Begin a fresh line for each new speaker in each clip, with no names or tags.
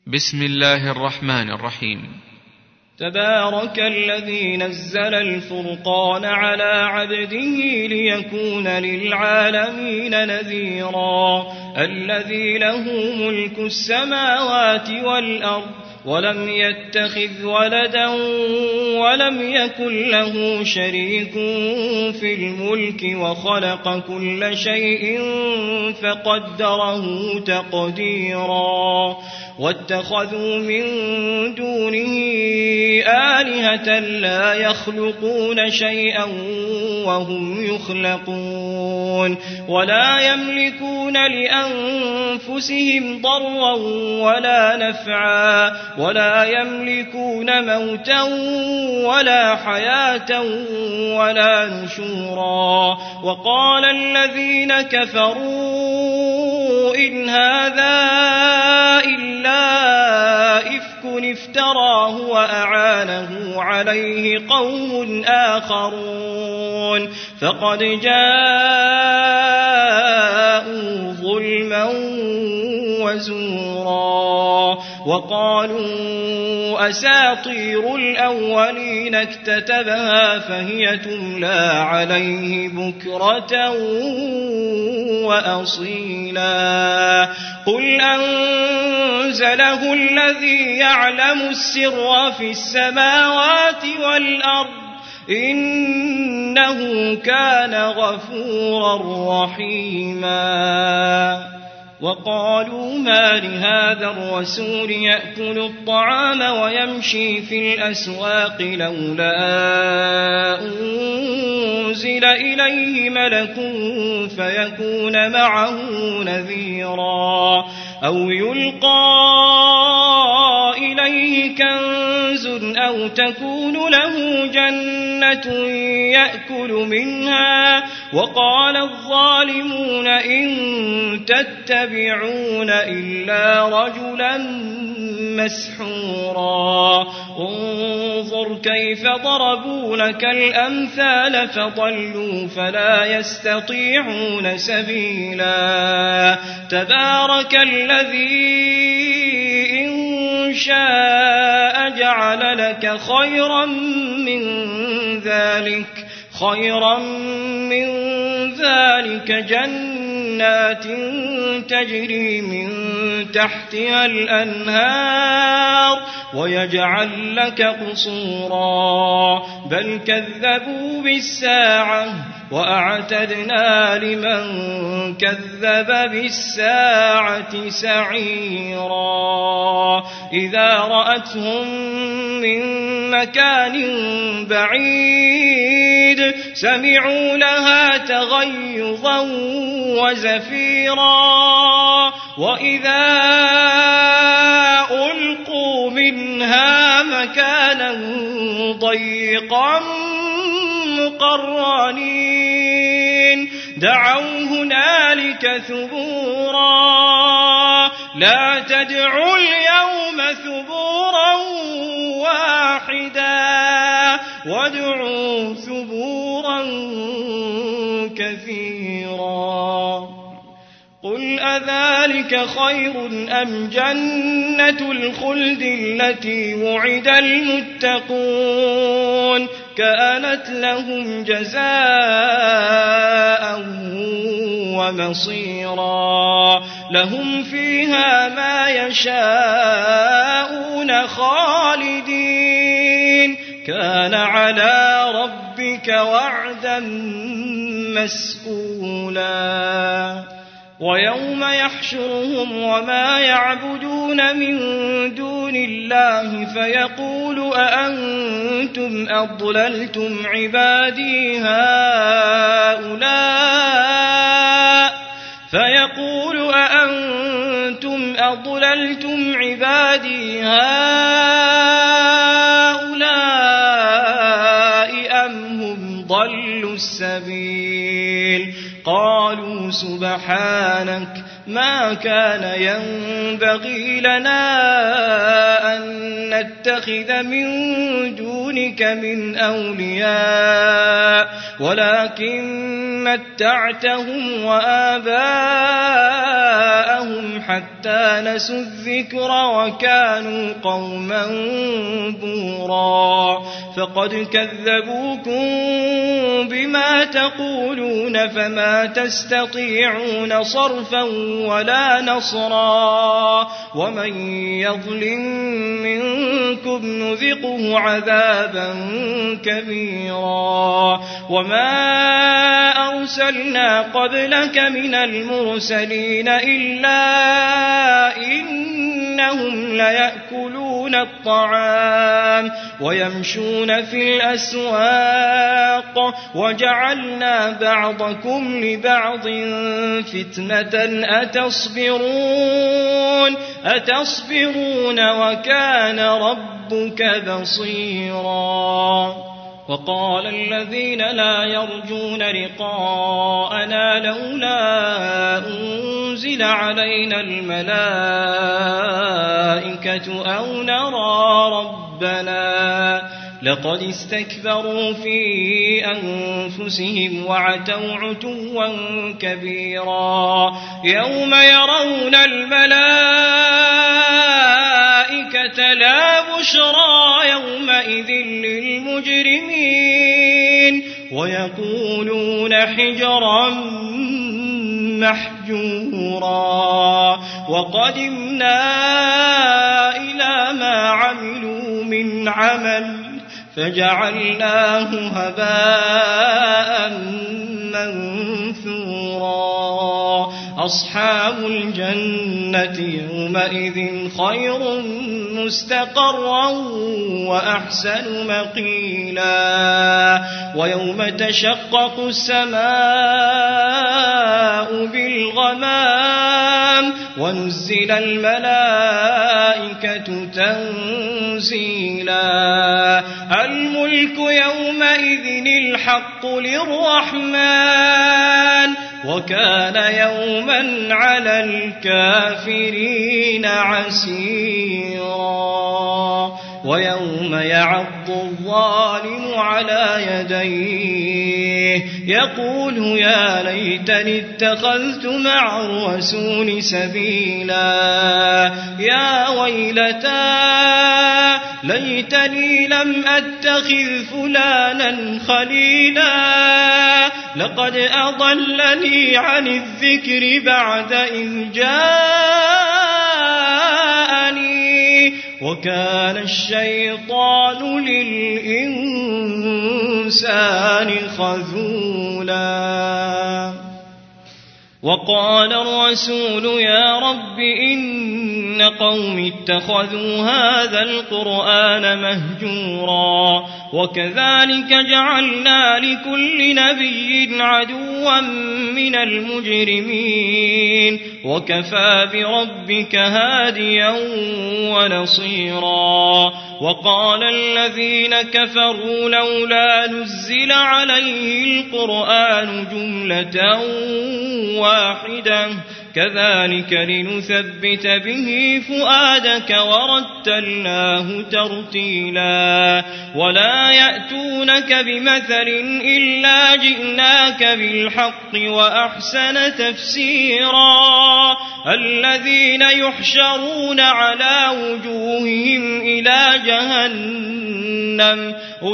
بسم الله الرحمن الرحيم.
تبارك الذي نزل الفرقان على عبده ليكون للعالمين نذيرا الذي له ملك السماوات والأرض ولم يتخذ ولدا ولم يكن له شريك في الملك وخلق كل شيء فقدره تقديرا واتخذوا من دونه آلهة لا يخلقون شيئا وهم يخلقون ولا يملكون لأنفسهم ضرا ولا نفعا ولا يملكون موتا ولا حياة ولا نشورا وقال الذين كفروا إن هذا إلا إفك افتراه وأعانه عليه قوم آخرون فقد جاءوا ظلما وزورا وقالوا أساطير الأولين اكتتبها فهي تملى عليه بكرة وأصيلا قل أنزله الذي يعلم السر في السماوات والأرض إنه كان غفورا رحيما وقالوا ما لهذا الرسول يأكل الطعام ويمشي في الأسواق لولا أنزل إليه ملك فيكون معه نذيرا أو يلقى إليه كنز أو تكون له جنة يأكل منها وقال الظالمون إن تتبعون إلا رجلا مسحورا انظر كيف ضربوا لك الأمثال فضلوا فلا يستطيعون سبيلا تبارك الذي إن شاء جعل لك خيرا من ذلك جنات تجري من تحتها الأنهار ويجعل لك قصورا بل كذبوا بالساعة وأعتدنا لمن كذب بالساعة سعيرا إذا رأتهم من مكان بعيد سمعوا لها تغيظا وزفيرا وإذا ألقوا منها مكانا ضيقا مقرنين دعوا هنالك ثبورا لا تدعوا اليوم ثبورا واحدا وادعوا ثبورا كثيرا قل أذلك خير أم جنة الخلد التي وعد المتقون كانت لهم جزاء ومصيرا لهم فيها ما يشاءون خالدين كان على ربك وعدا مسئولا ويوم يحشرهم وما يعبدون من دون الله فيقول أأنتم أضللتم عبادي هؤلاء أم هم ضلوا السبيل قالوا سبحانك ما كان ينبغي لنا أن نتخذ من دونك من أولياء ولكن متعتهم وآباءهم حتى نسوا الذكر وكانوا قوما بورا فقد كذبوكم بما تقولون فما تستطيعون صرفا ولا نصرا ومن يظلم منكم نذقه عذابا كبيرا وما أرسلنا قبلك من المرسلين إلا إنهم ليأكلون الطعام ويمشون في الأسواق وجعلنا بعضكم لبعض فتنة أتصبرون وكان ربك بصيرا وقال الذين لا يرجون لقاءنا لولا أنزل علينا الملائكة أو نرى ربنا لقد استكبروا في أنفسهم وعتوا عتوا كبيرا يوم يرون الملائكة لا بشرى يومئذ للمجرمين ويقولون حجرا محجورا وقدمنا إلى ما عملوا من عمل فجعلناه هباء منثورا أصحاب الجنة يومئذ خير مستقرا وأحسن مقيلا ويوم تشقق السماء بالغمام ونزل الملائكة تنزيلا الملك يومئذ الحق للرحمن وكان يوما على الكافرين عسيرا ويوم يعض الظالم على يديه يقول يا ليتني اتخذت مع الرسول سبيلا يا ويلتى ليتني لم أتخذ فلانا خليلا لقد أضلني عن الذكر بعد إذ جاءني وكان الشيطان للإنسان خذولا وقال الرسول يا رب إن قوم اتخذوا هذا القرآن مهجورا وكذلك جعلنا لكل نبي عدوا من المجرمين وكفى بربك هاديا ونصيرا وقال الذين كفروا لولا نزل عليه القرآن جملة واحدة كذلك لنثبت به فؤادك ورتلناه ترتيلا ولا يأتونك بمثل إلا جئناك بالحق وأحسن تفسيرا الذين يحشرون على وجوههم إلى جهنم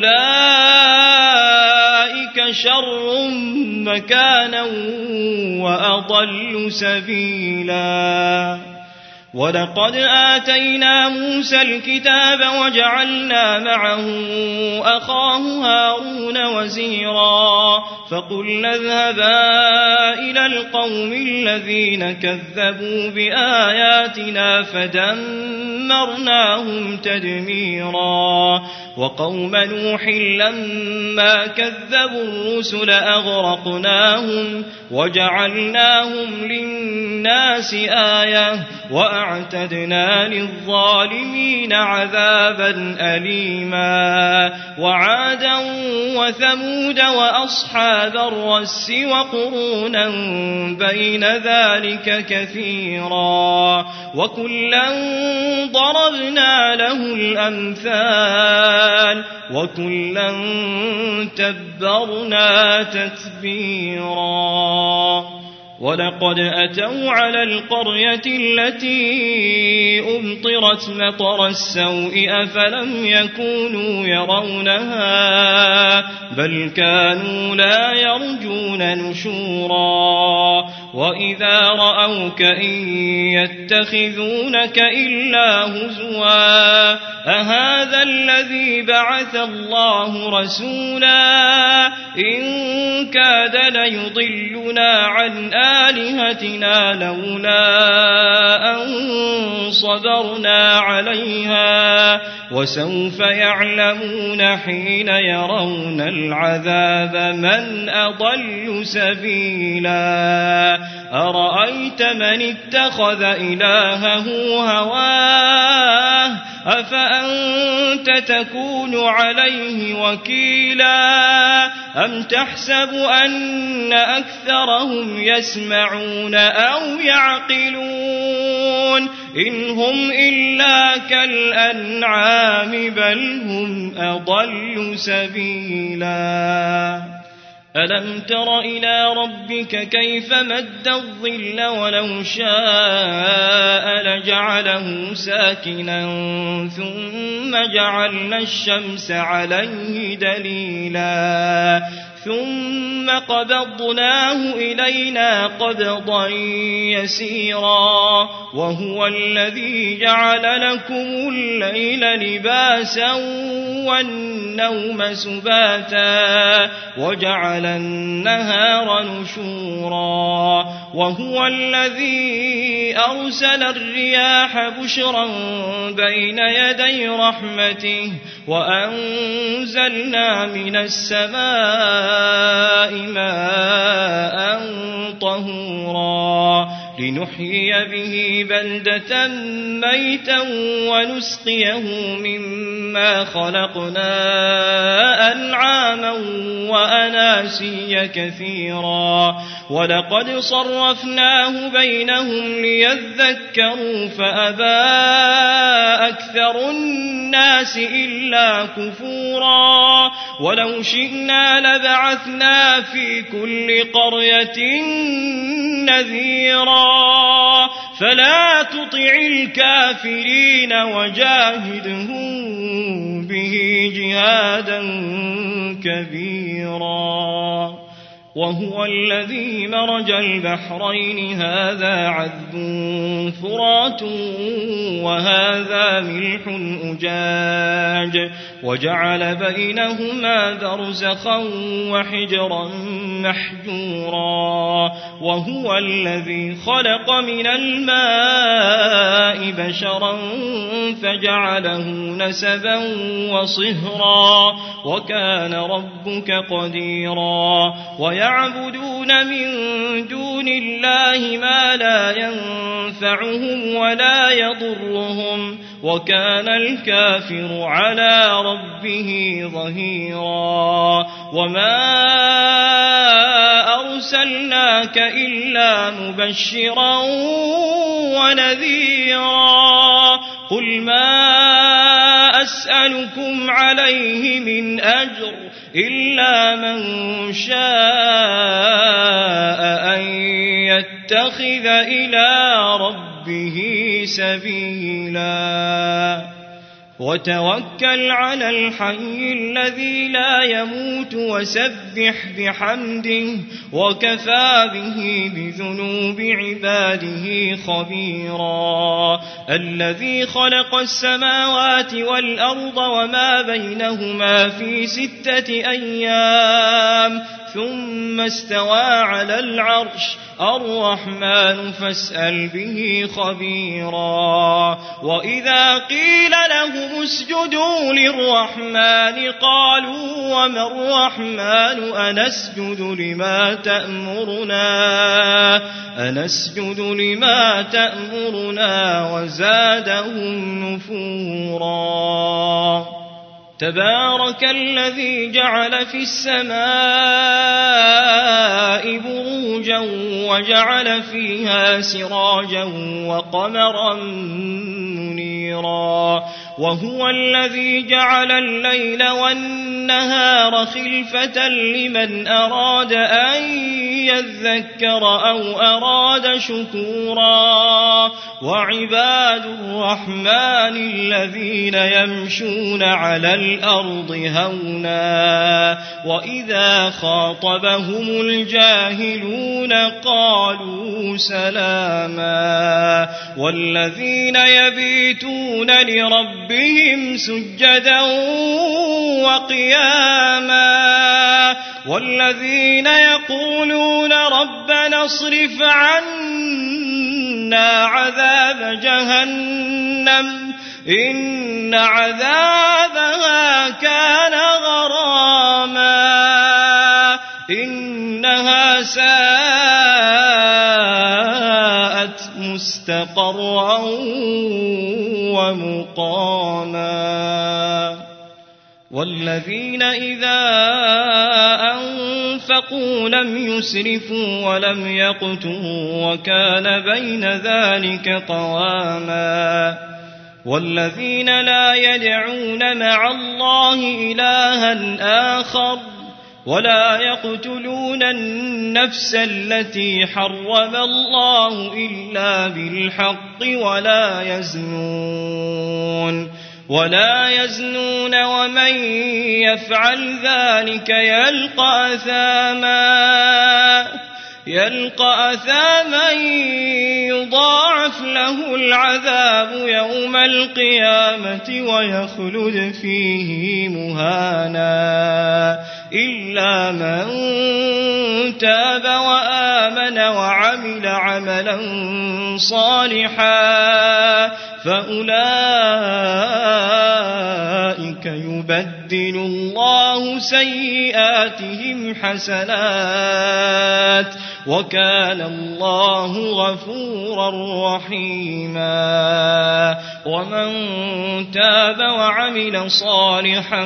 أولئك شر مكانا وأضل سبيلا ولقد آتينا موسى الكتاب وجعلنا معه أخاه هارون وزيرا فقلنا اذهبا إلى القوم الذين كذبوا بآياتنا فدمرناهم تدميرا وقوم نوح لما كذبوا الرسل أغرقناهم وجعلناهم للناس آية وأعتدنا للظالمين عذابا أليما وعادا وثمود وأصحاب الرس وقرونا بين ذلك كثيرا وكلا ضربنا له الأمثال الجبال وكلا تبرنا تتبيرا ولقد أتوا على القرية التي أمطرت مطر السوء أفلم يكونوا يرونها بل كانوا لا يرجون نشورا وإذا رأوك إن يتخذونك إلا هزوا أهذا الذي بعث الله رسولا إن كاد ليضلنا عن آلهتنا لولا أن صبرنا عليها وسوف يعلمون حين يرون العذاب من أضل سبيلا أرأيت من اتخذ إلهه هواه أفأنت تكون عليه وكيلا أم تحسب أن أكثرهم يسمعون أو يعقلون إن هم إلا كالأنعام بل هم أضل سبيلا ألم تر إلى ربك كيف مد الظل ولو شاء لجعله ساكنا ثم جعلنا الشمس عليه دليلا ثم قبضناه إلينا قبضا يسيرا وهو الذي جعل لكم الليل لباسا والنوم سباتا وجعل النهار نشورا وهو الذي أرسل الرياح بشرا بين يدي رحمته وأنزلنا من السماء ماء طهورا لنحيي به بلدة ميتا ونسقيه مما خلقنا أنعاما وأناسيا كثيرا ولقد صرفناه بينهم ليذكروا فأبى أكثر الناس إلا كفورا ولو شئنا لبعثنا في كل قرية نذيرا فلا تطع الكافرين وجاهدهم به جهادا كبيرا وهو الذي مرج البحرين هذا عذب فرات وهذا ملح أجاج وجعل بينهما برزخا وحجرا محجورا وهو الذي خلق من الماء بشرا فجعله نسبا وصهرا وكان ربك قديرا ويعبدون من دون الله ما لا ينفعهم ولا يضرهم وكان الكافر على ربه ظهيرا وما أرسلناك إلا مبشرا ونذيرا قل ما أسألكم عليه من أجر إلا من شاء أن يتخذ إلى ربه سبيلا وتوكل على الحي الذي لا يموت وسبح بحمده وكفى به بذنوب عباده خبيرا الذي خلق السماوات والأرض وما بينهما في 6 أيام ثم استوى على العرش الرحمن فاسأل به خبيرا وإذا قيل لهم اسجدوا للرحمن قالوا وما الرحمن أنسجد لما تأمرنا وزادهم نفورا تبارك الذي جعل في السماء بروجا وجعل فيها سراجا وقمرا منيرا وهو الذي جعل الليل والنهار خلفة لمن أراد أن يذكر أو أراد شكورا وعباد الرحمن الذين يمشون على الأرض هونا وإذا خاطبهم الجاهلون قالوا سلاما والذين يبيتون لربهم سجدا وقياما والذين يقولون ربنا اصرف عنا عذاب جهنم إن عذابها كان غراما إنها ساءت مستقرا ومقاما والذين إذا أنفقوا لم يسرفوا ولم يقتروا وكان بين ذلك قواما والذين لا يدعون مع الله إلها آخر ولا يقتلون النفس التي حرم الله إلا بالحق ولا يزنون ومن يفعل ذلك يلقى أثاما يضاعف له العذاب يوم القيامة ويخلد فيه مهانا إلا من تاب وآمن وعمل عملا صالحا فأولئك يبدل الله سيئاتهم حسنات وكان الله غفورا رحيما ومن تاب وعمل صالحا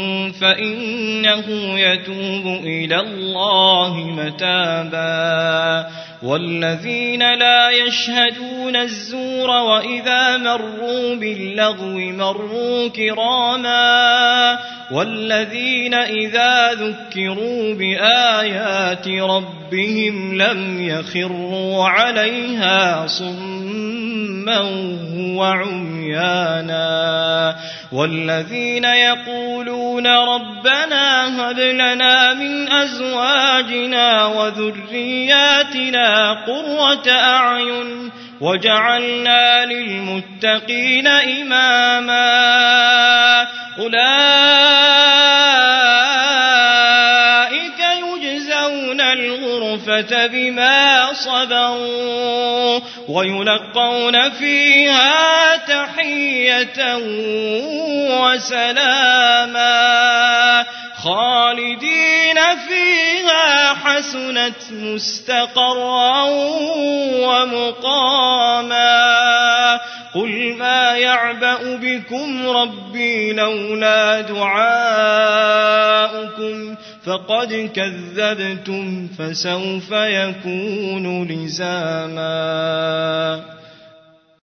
فإنه يتوب إلى الله متابا والذين لا يشهدون الزور وإذا مروا باللغو مروا كراما والذين إذا ذكروا بآيات ربهم لم يخروا عليها صما وعميانا والذين يقولون ربنا هب لنا من أزواجنا وذرياتنا قرة أعين وجعلنا للمتقين إماما أولئك يجزون الغرفة بما صبروا ويلقون فيها تحية وسلاما خالدين فيها حسنت مستقرا ومقاما قل ما يعبأ بكم ربي لولا دعاؤكم فقد كذبتم فسوف يكون لزاما